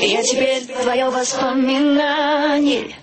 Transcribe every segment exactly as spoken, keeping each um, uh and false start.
Я теперь твое воспоминание.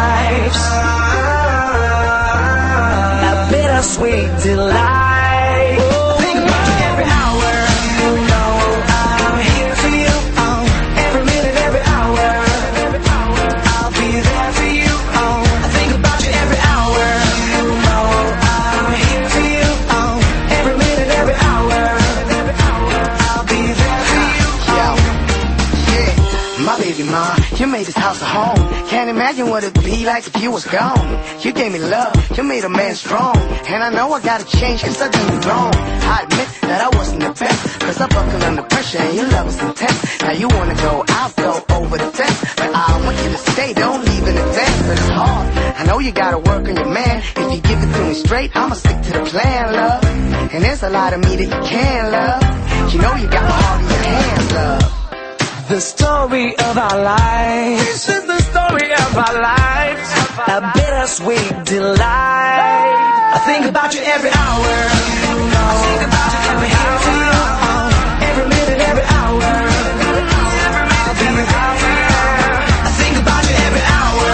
Sweet delight. house a home. Can't imagine what it'd be like if you was gone. You gave me love, you made a man strong. And I know I gotta change cause I did me wrong. I admit that I wasn't the best, cause I buckled under pressure and your love is intense. Now you wanna go out, go over the fence, but I want you to stay, don't leave in advance. But it's hard, I know you gotta work on your man. If you give it to me straight, I'ma stick to the plan, love. And there's a lot of me that you can love. You know you got my heart in your hands, love. The story of our lives. This is the story of our lives. A bittersweet delight. I think about you every hour. I think about you every hour. Every minute, every hour. I'll be without you. I think about you every hour.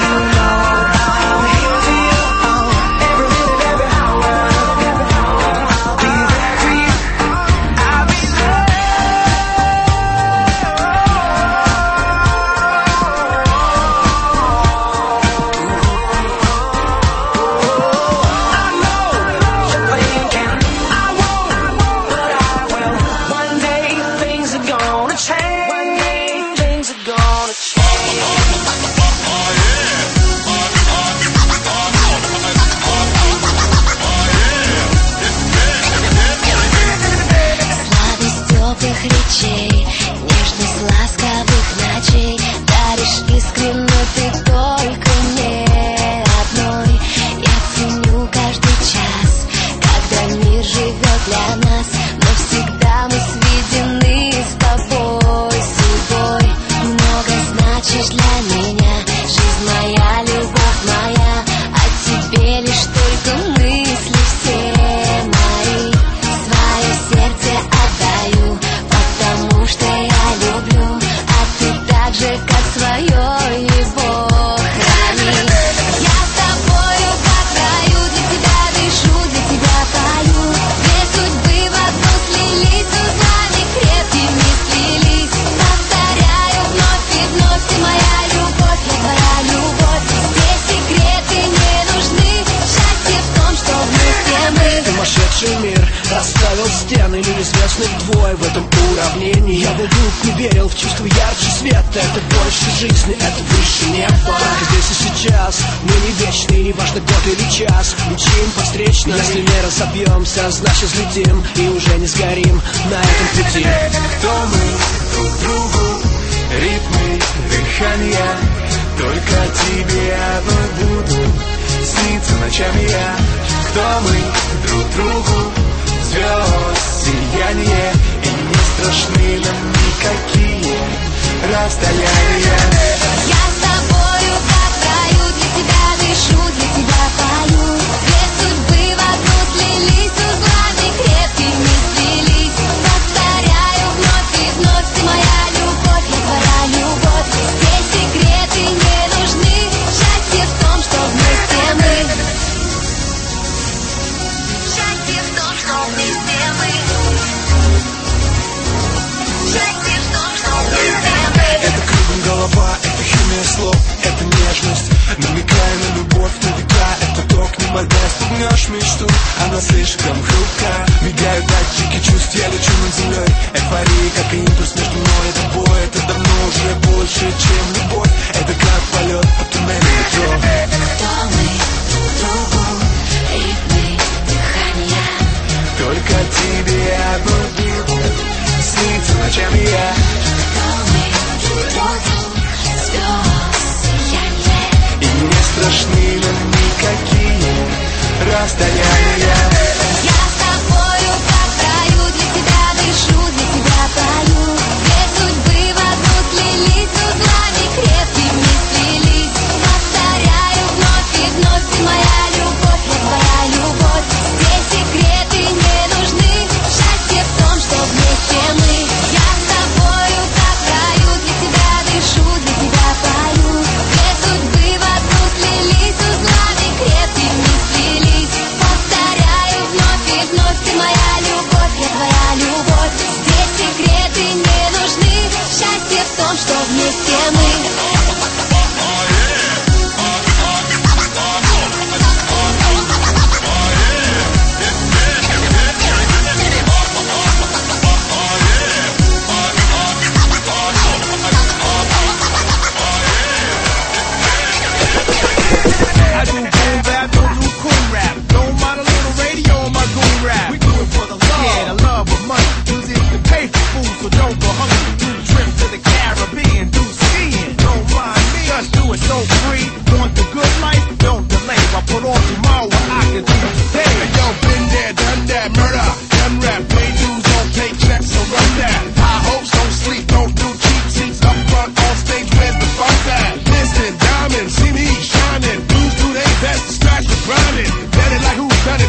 Every minute, every hour. I'll be there for you. I'll be there. Речей, нежность ласковых ночей, даришь искренне ты только мне одной. Я ценю каждый час, когда мир живет для нас, но всегда мы сведены с тобой судьбой. Много значишь для меня, жизнь моя, любовь моя, о тебе лишь только мысли все мои. Свое сердце отдаю, потому что я люблю, а ты так же, как свое его храни. Я с тобою как в раю, для тебя дышу, для тебя пою. Две судьбы в одну слились, узлами крепкими сплелись. Повторяю вновь и вновь, ты моя любовь, я твоя любовь. Здесь секреты не нужны, счастье в том, что вместе мы. Сумасшедший мир расставил стены, неизвестных двое в этом уравнении. Я был глуп, не верил в чувство ярче света. Это больше жизни, это выше неба. Только здесь и сейчас, мы не вечны, не важно год или час. Мчим по встречной, если не разобьемся, значит взлетим и уже не сгорим на этом пути. Кто мы друг другу, ритмы дыхания, только тебе одной буду сниться ночами я. Кто мы друг другу, звезд сияние, и не страшны нам никакие расстояния. Я с тобою как в раю, для тебя дышу, для тебя пою. Две судьбы в одну слились, узлами крепкими сплелись. Повторяю вновь и вновь, ты моя любовь, я твоя любовь. Здесь секреты не нужны, счастье в том, что вместе мы. Счастье в том, что вместе мы. Счастье в том, что вместе мы. Это кругом голова, это химия слов, это нежность, намекая на любовь на века. Это ток, не моргая, спугнешь мечту, она слишком хрупка. Мигают датчики чувств, я лечу над землей. Эйфория, как импульс между мной и тобой. Это давно уже больше, чем любовь. Это как полет по туннелю метро. Кто мы друг другу, ритмы дыхания. Только тебе одной буду сниться ночами я. Кто мы друг другу, звезд сияние. И не страшны нам никакие расстояния. Я с тобою как в раю, для тебя дышу, для тебя пою. Две судьбы в одну слились, узлами крепкими сплелись. Повторяю вновь и вновь, ты моя любовь, я твоя любовь. Здесь секреты не нужны, счастье в том, что вместе мы. Я с тобою как в раю, для тебя дышу, для тебя пою. Две судьбы в одну слились, узлами крепкими сплелись. Повторяю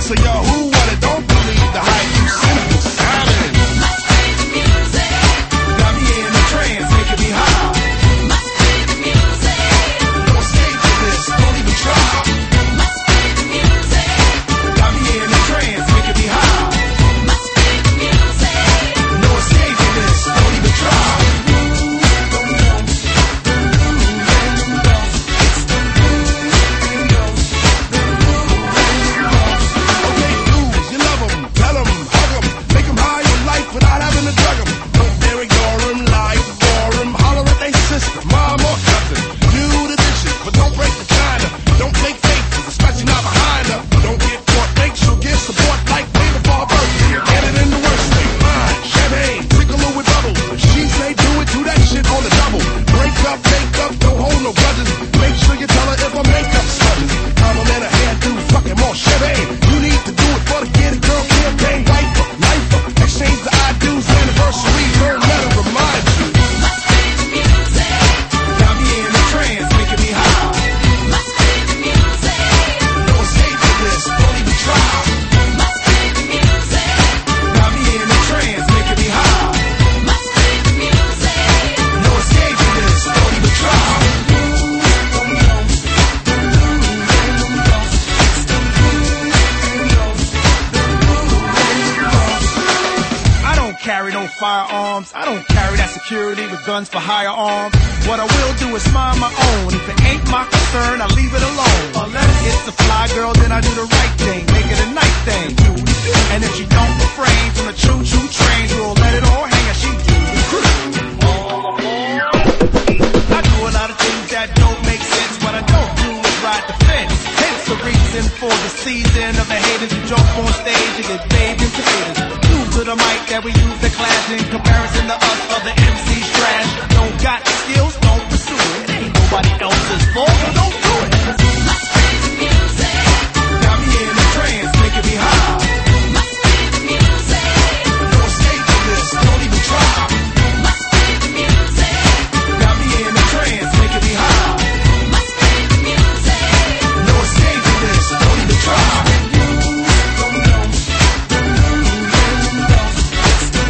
So y'all who want it, don't believe the hype. You simple sounding. Must be the music. Got me in a trance, making me high. Must be the music. No escape from this, don't even try. Must be the music. Got me in a trance, making me high. Must be the music. No escape from this, don't even try. Okay, dudes, you love 'em, tell 'em, hug 'em, make 'em high in life without having to drug 'em. Don't dare ignore 'em, lie for 'em, holler at they sister, mom or cousin. Do the dishes, but don't break the china. Don't make faces, especially not behind her. Don't get caught, make sure get support like paper for her birthday. Get it in the worst way. Fine, champagne, tickle her with bubbles. If she say do it, do that shit on the double. Break up, make up, don't hold no grudges. Make sure you tell her if her makeup smudges. Compliment her hairdo, fucking more champagne. You need to do it for the Get It Girl campaign. Wife up, life up, exchange the I do's, anniversary, her letter remind you. Must be the music. Got me in a trance, making me high. Must be the music. No escape from this, don't even try. Must be the music. Got me in a trance, making me high. Must be the music. No escape from this, don't even try. I don't carry no firearms. I don't carry that security with guns for hire arms. What I will do is mind my own. If it ain't my concern, I leave it alone. Unless it's a fly girl, then I do the right thing. Make it a night thing. And if she don't refrain from the choo-choo train, we'll let it all hang as she do the cruise. I do a lot of things that don't make sense. What I don't do is ride the fence. Hence the reason for the season of the haters who jump on stage and get bathed in potatoes. New to the mic that we use to clash in comparison to us other M Cs trash. Don't got the skills, don't pursue it. It ain't nobody else's fault, so don't do it. Must be the music. Got me in a trance, making me high. Must be the music. No escape from this, don't even try. Must be the music. Got me in a trance, making me high. Must be the music. No escape from this, don't even try.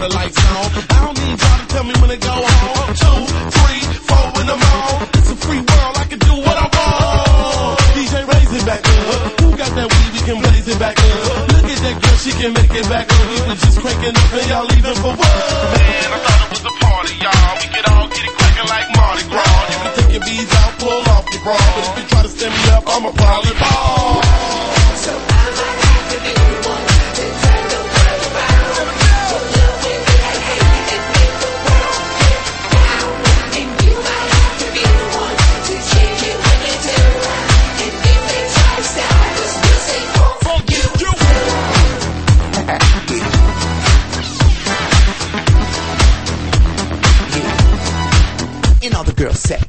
the lights on. I don't need y'all to tell me when to go home. Two, three, four in the morning. It's a free world, I can do what I want. D J, raise it back up. Who got that weed, we can blaze it back up. Look at that girl, she can make it back up. We was just cranking up and y'all leaving for what? Man, I thought it was a party, y'all. We could all get it cracking like Mardi Gras. You can take your beads out, pull off your bra. But if you try to stand me up, I'ma probably fall. So I might have to be the one to turn the world around. For loving and hating and make the world get down. And you might have to be the one to change it when they turn around. And if they try to stop us, we'll say, oh, fuck you. And all the girls say.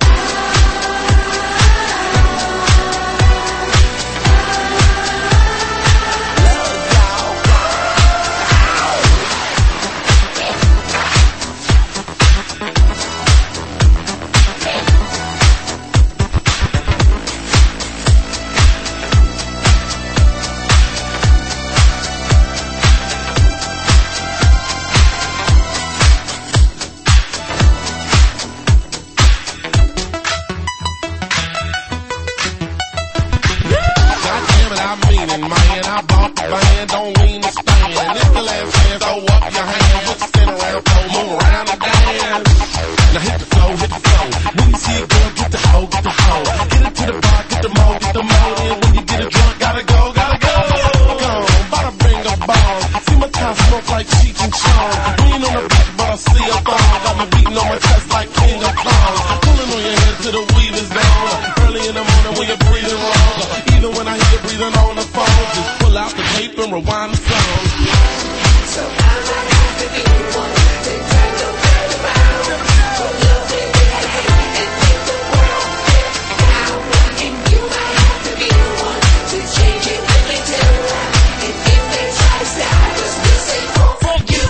Man, I bought the band, don't mean to stand. It's the last chance, throw up your hands. Just stand around, throw, move around and dance. Now hit the flow, hit the flow. When you see a girl, get the hoe, get the hoe. Get it to the bar, get the mo, get the mo. And when you get a drunk, gotta go, gotta go. Go, bada bring a ball. See my time smoke like Cheech and Chong. We ain't on the back, but I see a thong. Got me beating on my chest like King of Kong. Pulling on your head till the weed is down. Early in the morning when you're breathing wrong. Even when I hear you breathing on the phone, just pull out the tape and rewind the song. So I might have to be the one to turn the world around. For loving and hating and make the world get down. And you might have to be the one to change it when they turn around. And if they try to stop us, we'll say, oh, fuck you.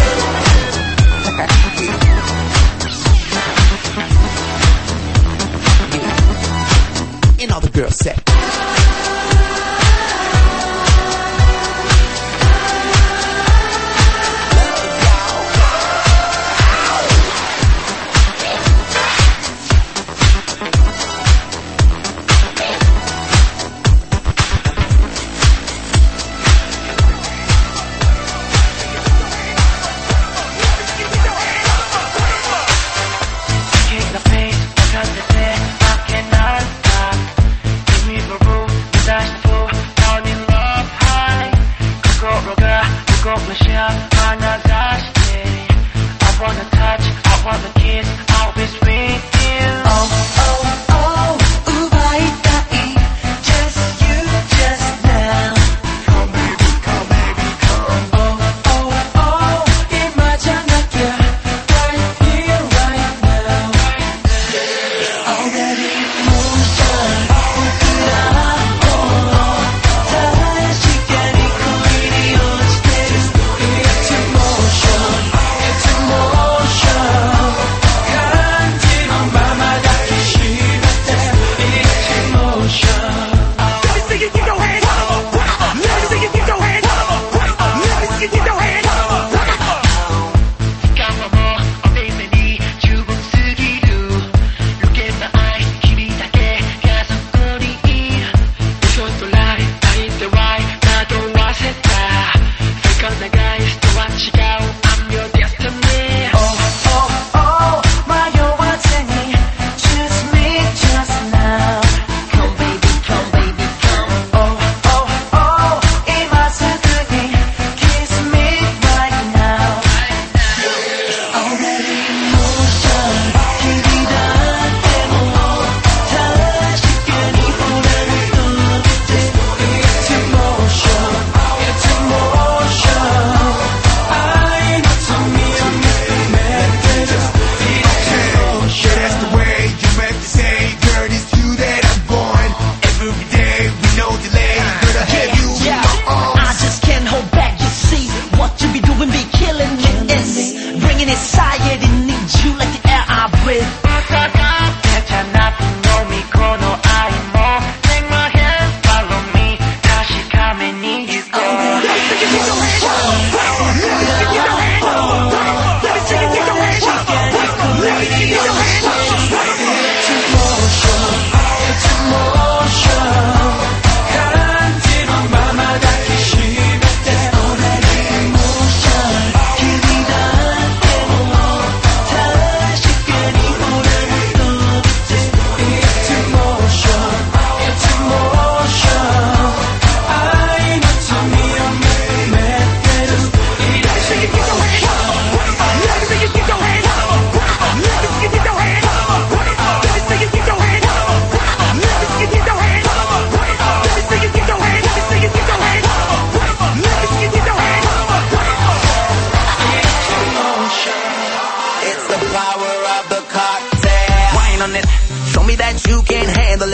And all the girls say.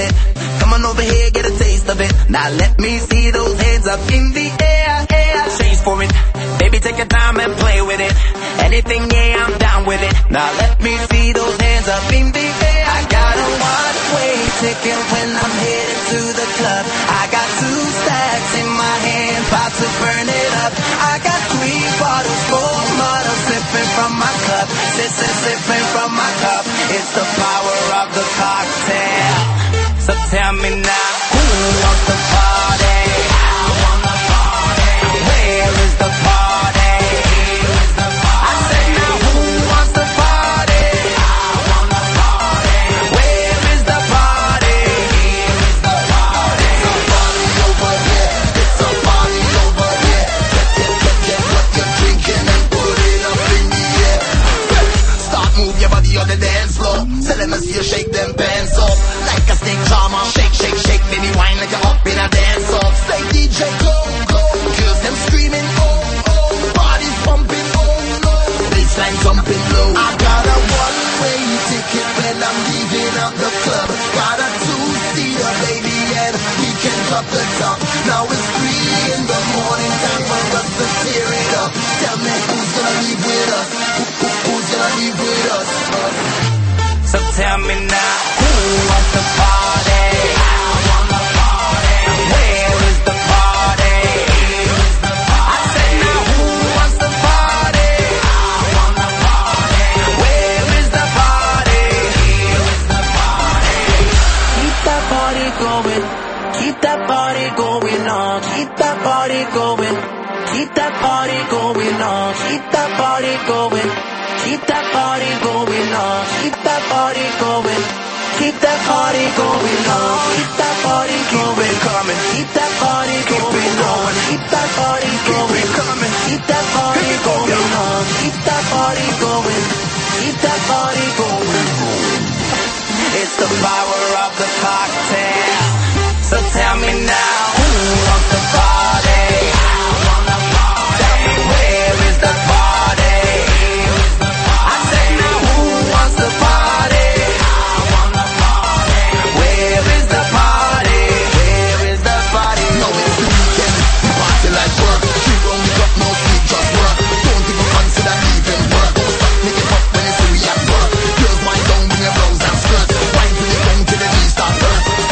it. Come on over here, get a taste of it. Now let me see those hands up in the air, air. Change for it, baby, take your time and play with it. Anything, yeah, I'm down with it. Now let me see those hands up in the air. I got a one-way ticket when I'm headed to the club. I got two stacks in my hand, about to burn it up. I got three bottles, four models, sipping from my cup. Sip, sip, sipping from my cup. It's the power of the cocktail. So tell me now, who wants the party? I want the party. Where is the party? Here is the party. I say now, who wants the party? I want the party. Where is the party? Here is the party. It's a party over here. It's a party over here. Get, get, get, get what you're drinking and put it up in the air. Start move your body on the dance floor. Tell them to see you shake them pants up. Like a snake charmer. Shake, shake, shake, baby, wine like you're up in a dance off. Say D J, go, go. Girls them screaming, oh, oh. Body's pumping, oh, no. Baseline jumping low. I got a one-way ticket when I'm leaving out the club. Got a two-seater, baby, and we can drop the top. Now it's three in the morning, time for us to tear it up. Tell me who's gonna leave with us? Who, who, who's gonna leave with us? us? So tell me now, who wants the party? I want the party. Where is the party? Here is the party. I said now, who wants the party? I want the party. Where is the party? Here is the party. Keep that party going. Keep that party going on. Keep that party going. Keep that party going on. Keep that party going. Keep that party going on. Keep that party going. Keep that party going on. Keep that party going. Coming. Keep that party going on. Keep that party going. Coming. Keep that party going on. Keep that party going. Keep that party going. It's the power of the cocktail. So tell me now, who wants the party? I want the party. Tell me, where is the party? Here is the party. I say now, who wants the party? I want the party. Where is the party? Where is the party? No, it's the weekend. We party like work. She only got no sleep, just work. Don't even consider leaving work. Don't stop making up when it's we at work. Girls, wind down with your blouse and skirts. Wind till you come to the knee, start hurt.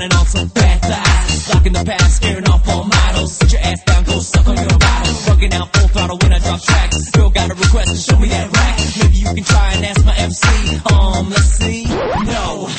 putting on some fat thighs. Locking the past, scaring off all models. Sit your ass down, go suck on your bottle. Working out full throttle when I drop tracks. Girl got a request to show me that rack. Maybe you can try and ask my M C. Um, let's see. No.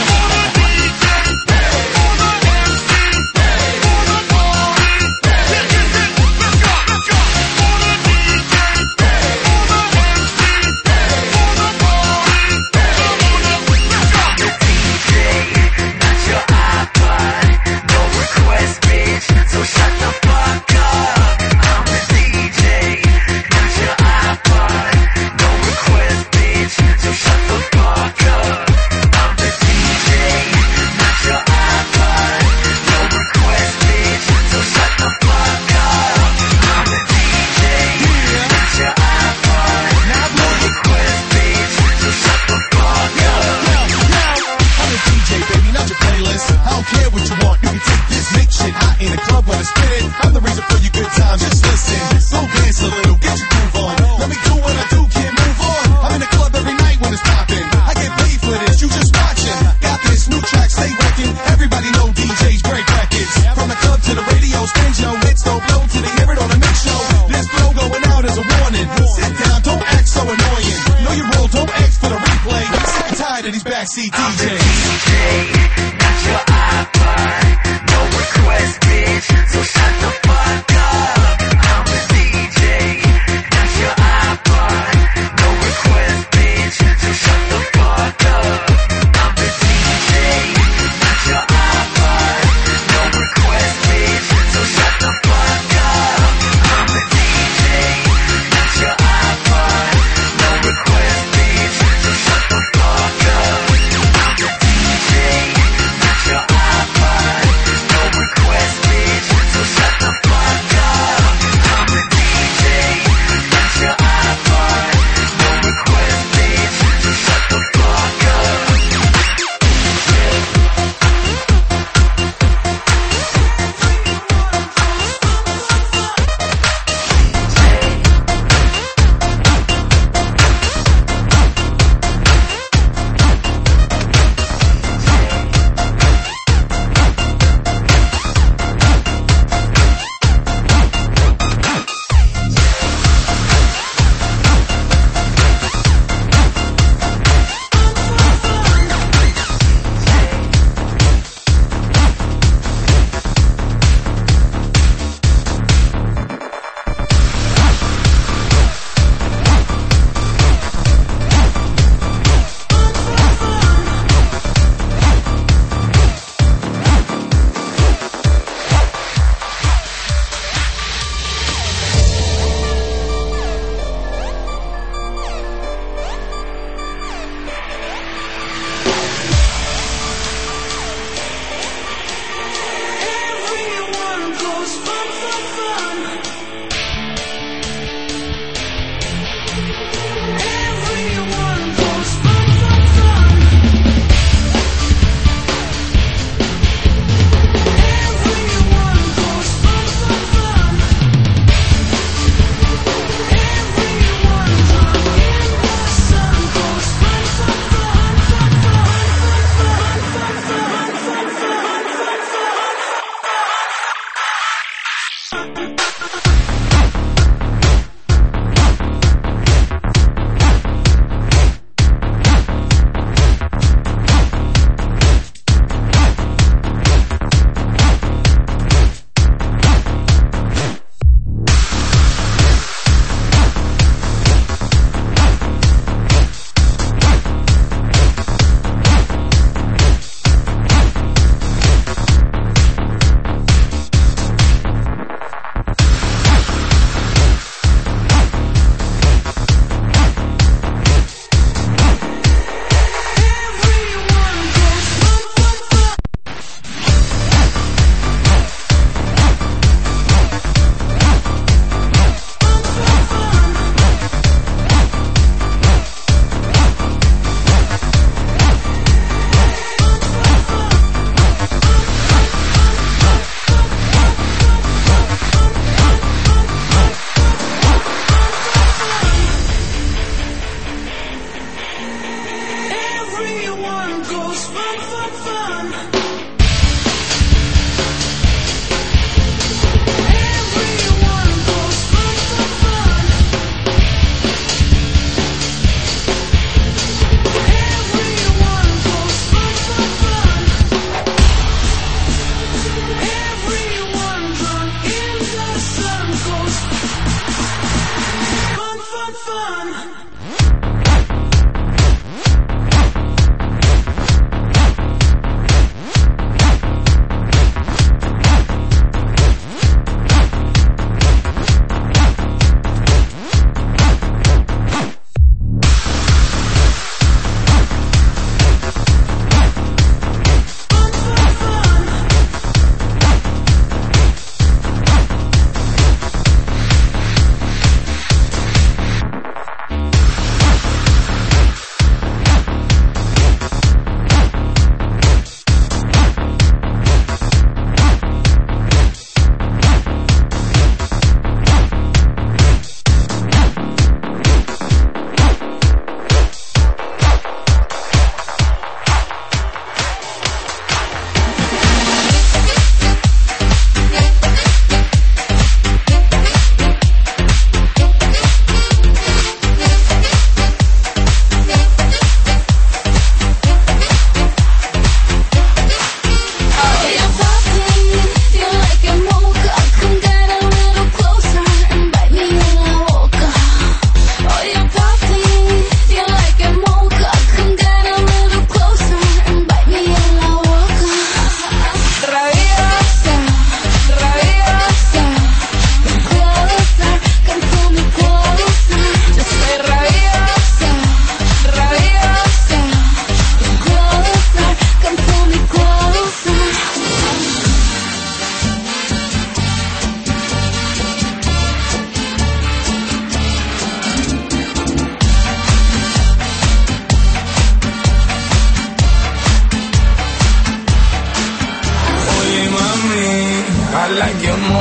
Backseat D J. I'm the D J, not your iPod. No request, bitch, so shut the fuck up. I'm the D J, not your iPod. No request, bitch, so shut the fuck up. I'm the D J, not your iPod. No request, bitch, so shut the fuck up. I'm the D J, not your iPod. No request, bitch, so shut the fuck up.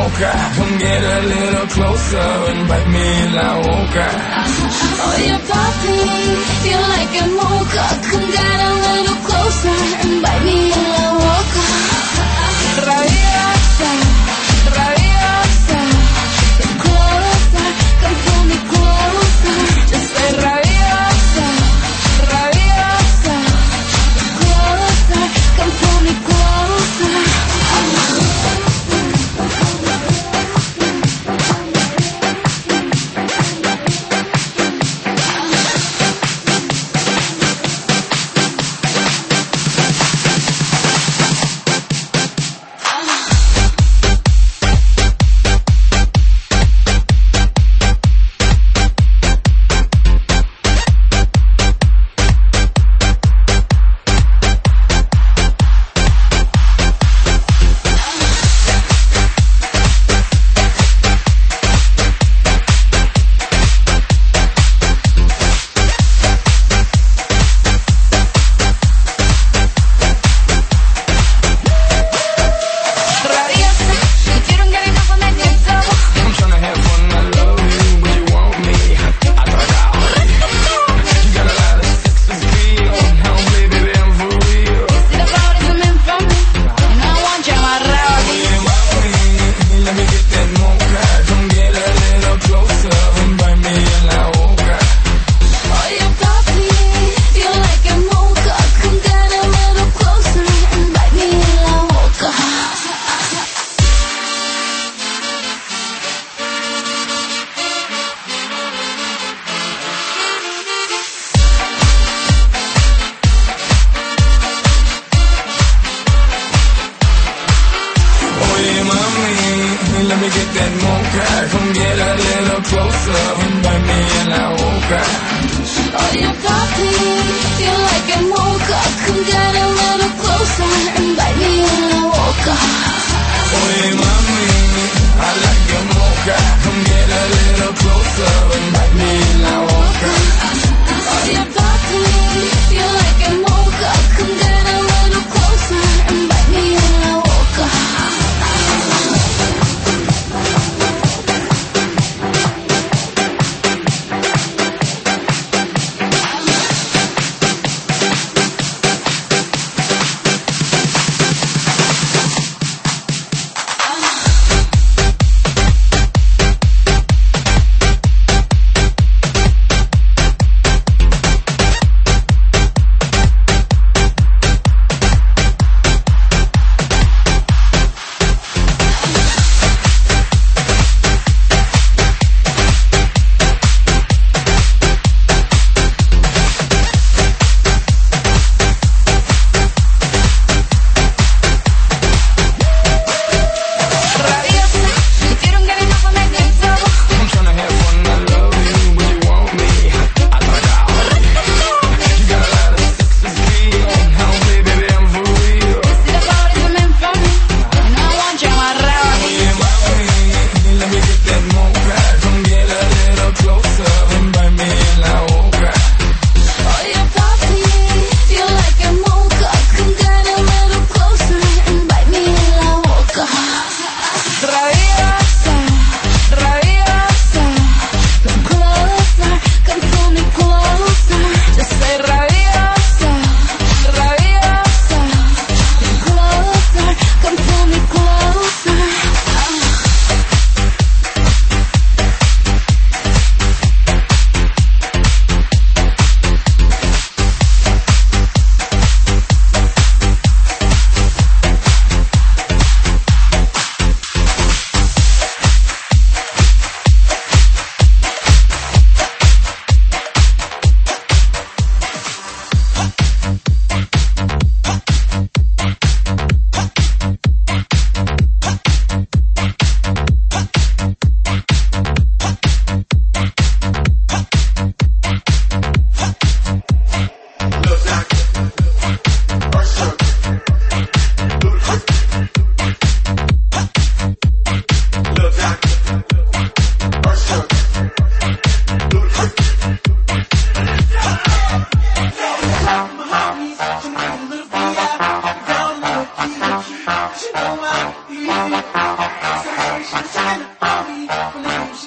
mocha. Come get a little closer and bite me in la boca. Oye papi, feel like a mocha. Come get a little closer and bite me in la boca. Rabiosa, rabiosa, come closer, come pull me closer. Just say rabiosa, rabiosa, closer, come pull me closer.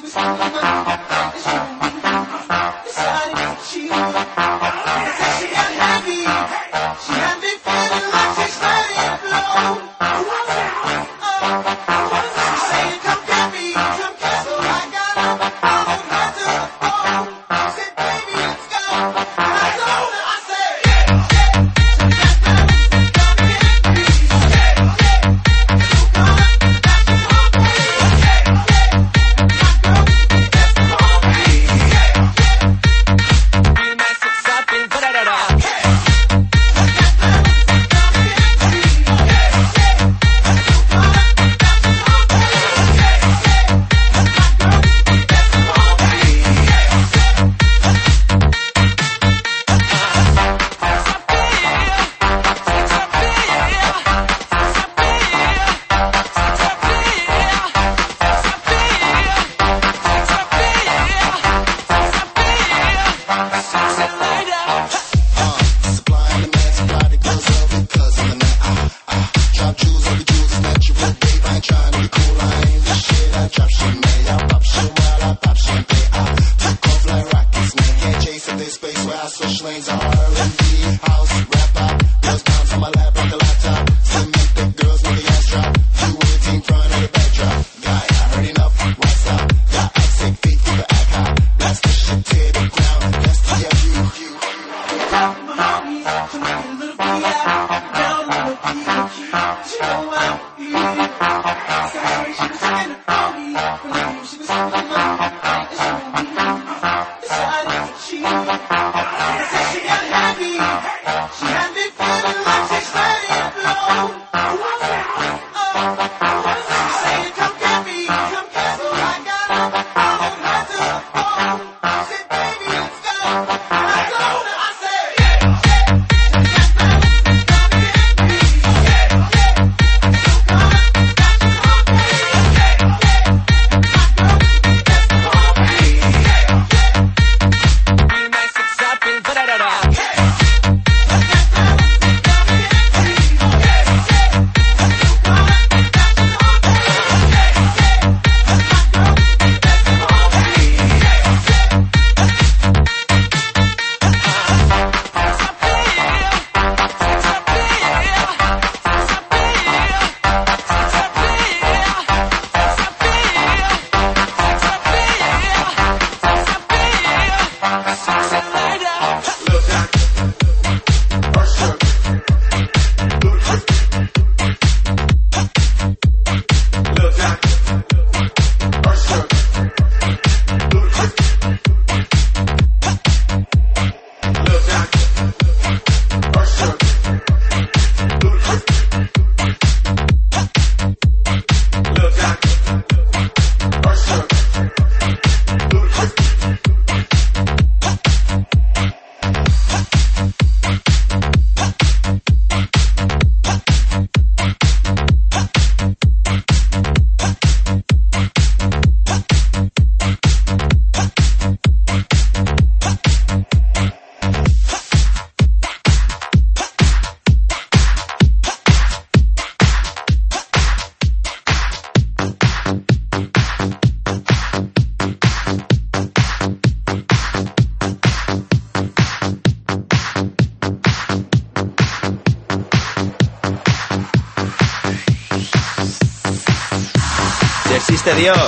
Si existe Dios,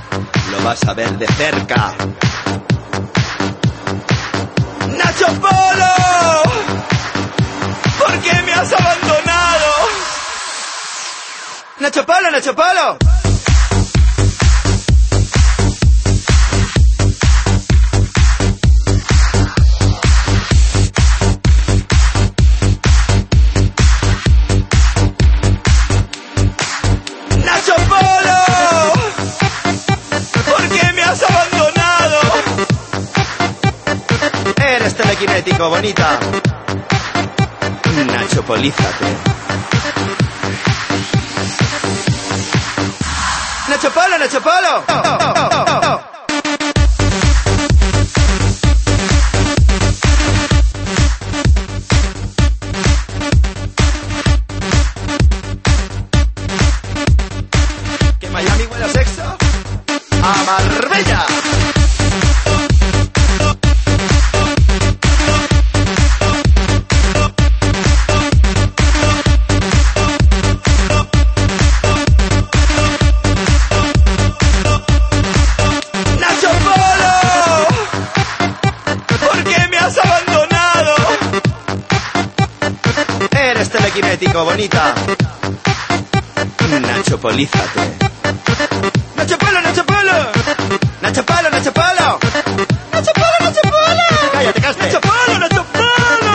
lo vas a ver de cerca. ¡Nacho Polo! ¿Por qué me has abandonado? ¡Nacho Polo, Nacho Polo! ¡Nacho Polo! ¿Por qué me has abandonado? Eres telequinético, bonita. Nacho, polízate. ¡Nacho Polo, Nacho Polo! Oh, oh, oh, oh, oh. ¿Que Miami huele a sexo? ¡A Marbella! México, bonita. Nacho Polízate. Nacho Polo, Nacho Polo. Nacho Polo, Nacho Polo. Nacho Polo, Nacho Polo. Cállate, caste. Nacho Polo, Nacho Polo.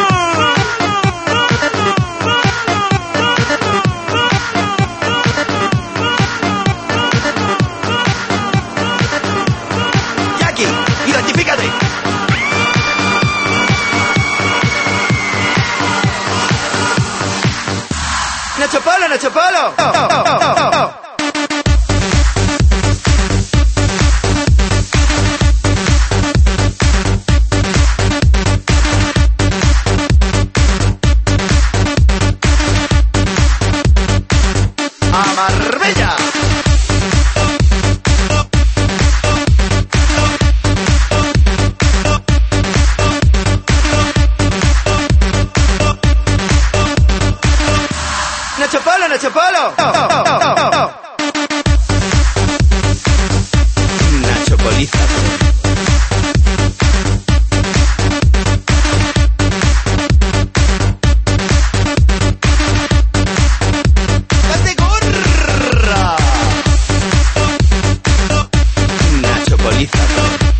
Jackie, identifícate. Nacho Polo, Nacho Polo. Oh, oh, oh, oh, oh. Nacho Polo, Nacho Polo. Oh, oh, oh, oh, oh. Nacho Polízate. ¡Date gorra! Nacho Polízate.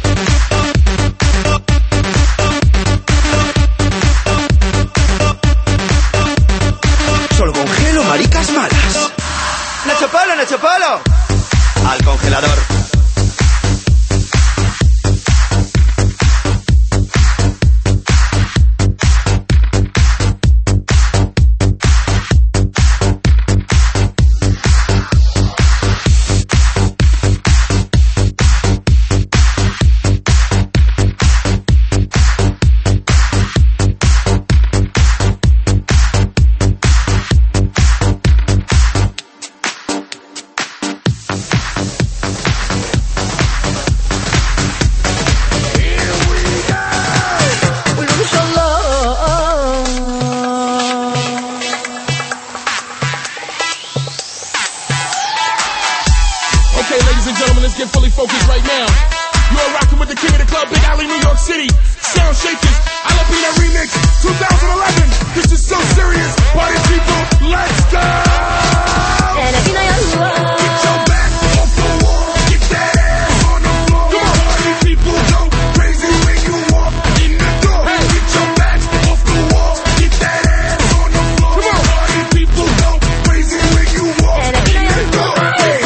Solo congelo maricas malas. Nacho Polo, Nacho Polo. Al congelador. Let's get fully focused right now. You are rocking with the king of the club, Big Alley, New York City. Sound Shakers, Alabina Remix, twenty eleven. This is So Serious. Party people, let's go! Alabina, get your back off the wall. Get that ass on the floor. Come on, party people, go crazy when you walk in the door. Hey. Get your back off the wall. Get that ass on the floor. Come on, party people, go crazy when you walk in the door. Hey.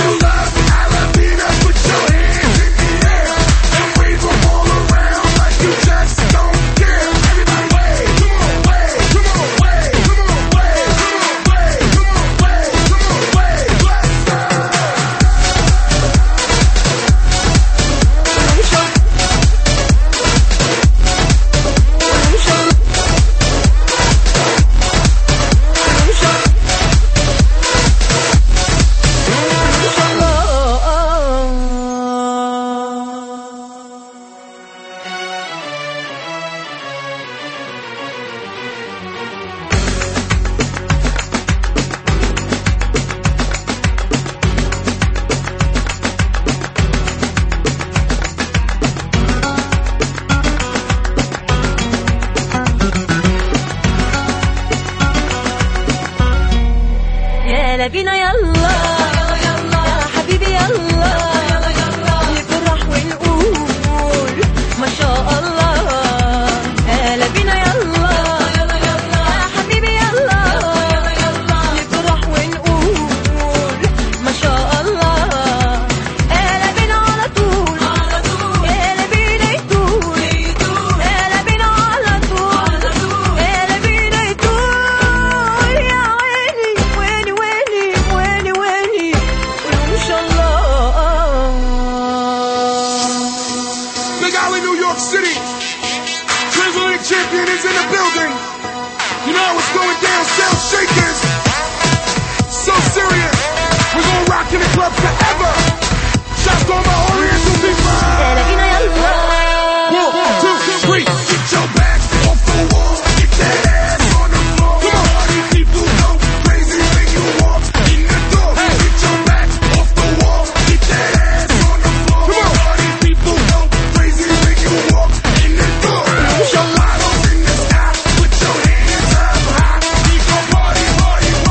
بينا يلا يا حبيبي يلا نفرح ونقول ما شاء الله. يلا بينا يلا يا حبيبي يلا نفرح ونقول ما شاء الله. يلا بينا على طول يلا بينا يطول يلا بينا على طول يلا بينا يطول. يا عيني ويني ويني ويني ويني وإن شاء الله. Big Alley, New York City. Transatlantic champion is in the building. You know what's going down, Sound Shakers. So Serious. We're gonna rock in the club forever. Shout to all my Oriental people. يلا بينا يلا One, two, three. Get your back off the wall. Get that ass on the floor. Come on, party people go crazy when you walk in the door. Hey. Get your back off the wall. Get that ass on the floor. Come on, party people go crazy when you walk in the door. Bottles in the sky, put your hands up high. We gon' party, party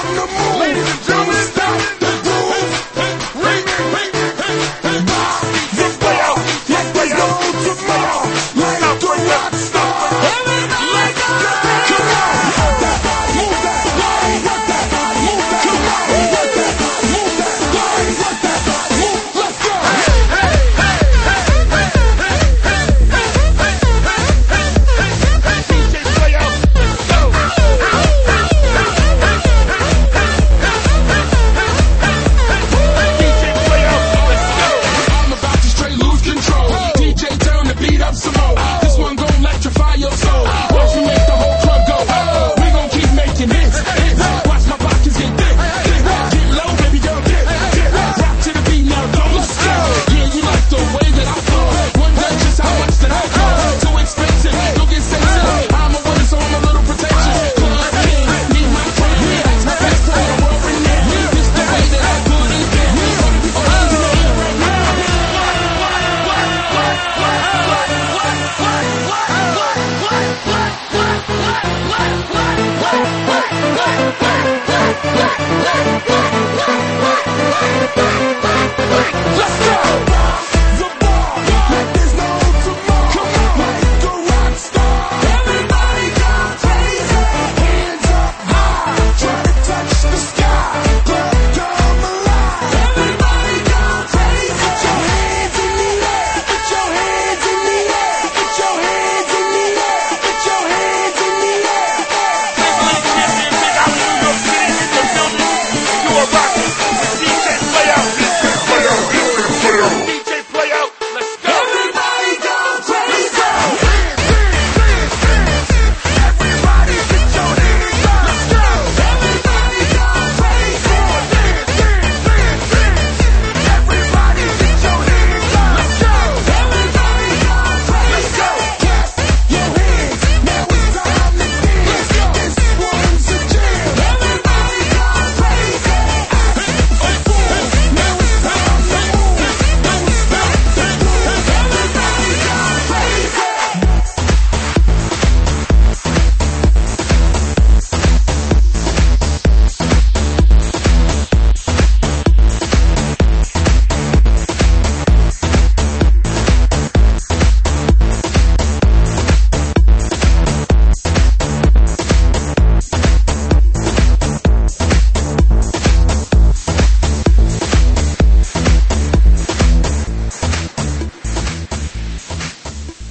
on the move. Ladies and gentlemen.